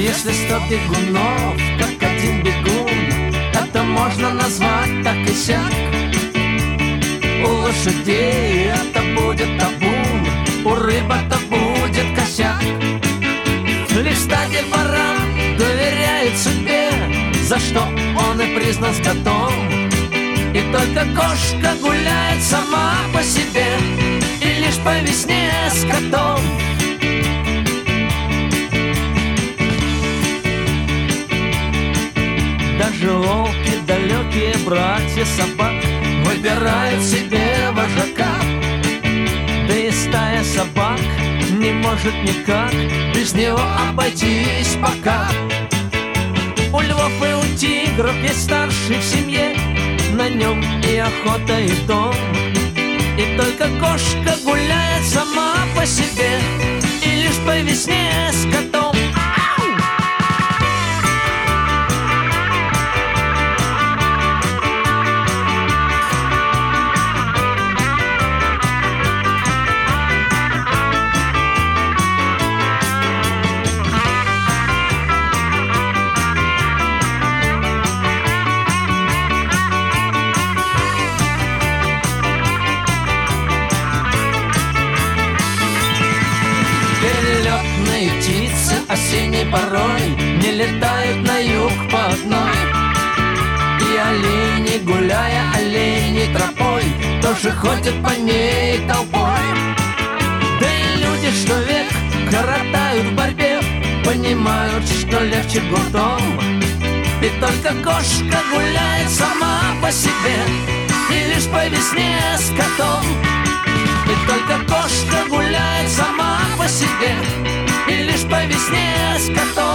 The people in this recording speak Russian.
Если 100 бегунов, как один бегун, это можно назвать так и сяк. У лошадей это будет табун, у рыб это будет косяк. Лишь стадия баран доверяет судьбе, за что он и признан скотом. И только кошка гуляет сама по себе, и лишь по весне с котом. Даже волки, далекие братья собак, выбирают себе вожака. Да и стая собак не может никак без него обойтись пока. У львов и у тигров есть старший в семье, на нем и охота, и дом. И только кошка гуляет сама по себе, и лишь по весне с котом. Перелетные птицы осенней порой не летают на юг по одной. И олени, гуляя оленей тропой, тоже ходят по ней толпой. Да и люди, что век коротают в борьбе, понимают, что легче гуртом. И только кошка гуляет сама по себе, и лишь по весне с котом. И только кошка гуляет сама по себе, и лишь по весне с котом.